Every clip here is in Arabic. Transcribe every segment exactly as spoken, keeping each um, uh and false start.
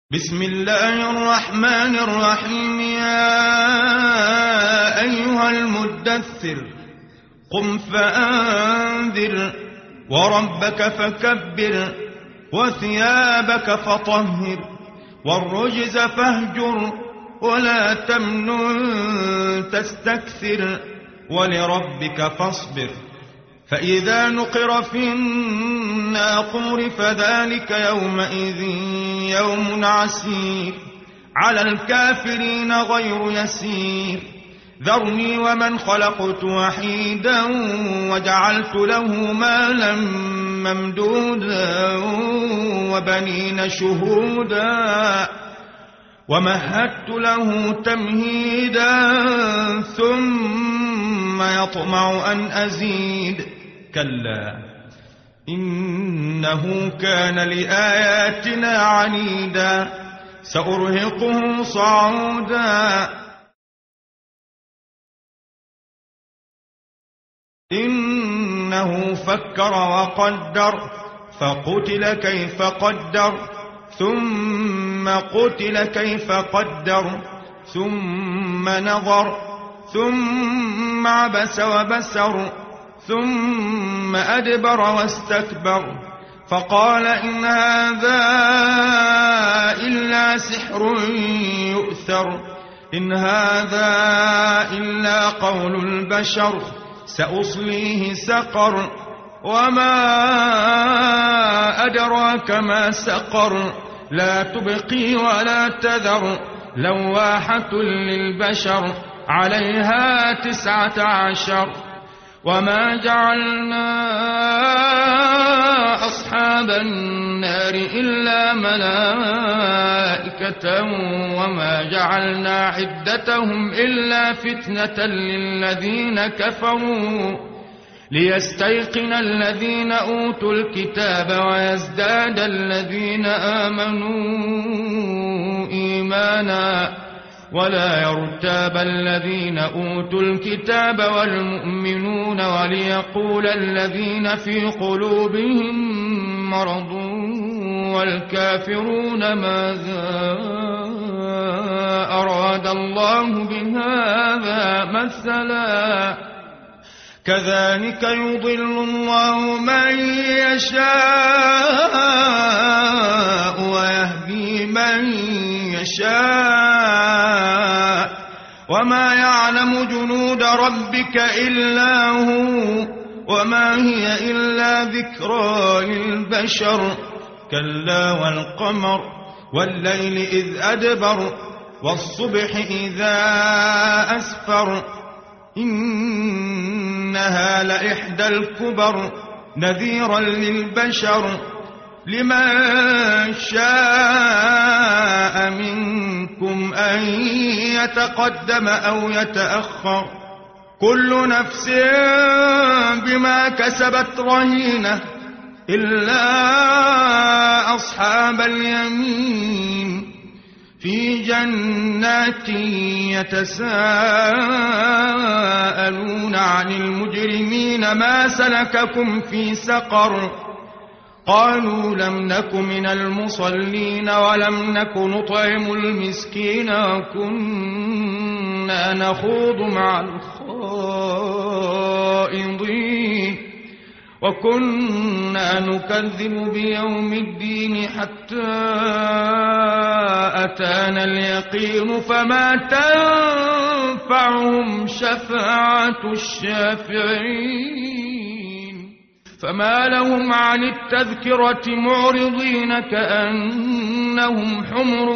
بسم الله الرحمن الرحيم. يا أيها المدثر قم فأنذر وربك فكبر وثيابك فطهر والرجز فاهجر ولا تمنن تستكثر ولربك فاصبر. فإذا نقر في الناقور فذلك يومئذ يوم عسير على الكافرين غير يسير. ذرني ومن خلقت وحيدا وجعلت له مالا ممدودا وبنين شهودا ومهدت له تمهيدا ثم يطمع أن أزيد. كلا إنه كان لآياتنا عنيدا سأرهقه صعودا. إنه فكر وقدر فقتل كيف قدر ثم قتل كيف قدر ثم نظر ثم عبس وبسر ثم أدبر واستكبر فقال إن هذا إلا سحر يؤثر إن هذا إلا قول البشر سأصليه سقر وما أدراك ما سقر لا تبقي ولا تذر لواحة للبشر عليها تسعة عشر. وما جعلنا أصحاب النار إلا ملائكة وما جعلنا عدتهم إلا فتنة للذين كفروا ليستيقن الذين أوتوا الكتاب ويزداد الذين آمنوا إيمانا ولا يرتاب الذين أوتوا الكتاب والمؤمنون وليقول الذين في قلوبهم مرض والكافرون ماذا أراد الله بهذا مثلا كذلك يضل الله من يشاء ويهدي من يشاء وما يعلم جنود ربك إلا هو وما هي إلا ذكرى للبشر. كلا والقمر والليل إذ أدبر والصبح إذا أسفر إنها لإحدى الكبر نذيرا للبشر لمن شاء منكم أن يتقدم أو يتأخر كل نفس بما كسبت رهينة إلا أصحاب اليمين في جنات يتساءلون عن المجرمين ما سلككم في سقر قالوا لم نك من المصلين ولم نك نطعم المسكين وكنا نخوض مع الخائضين وكنا نكذب بيوم الدين حتى أتانا اليقين فما تنفعهم شفاعة الشافعين. فما لهم عن التذكرة معرضين كأنهم حمر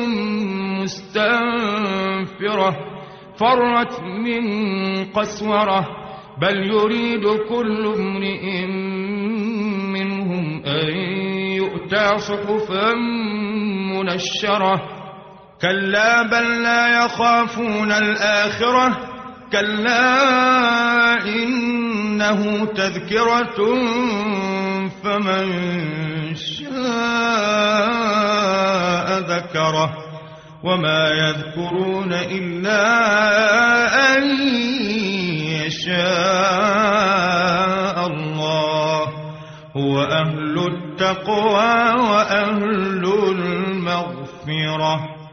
مستنفرة فرت من قسورة بل يريد كل امرئ منهم أن يؤتى صحفا منشرة كلا بل لا يخافون الآخرة كلا إنه تذكرة فمن شاء ذكره وما يذكرون إلا أن يشاء الله هو أهل التقوى وأهل المغفرة. مغفرة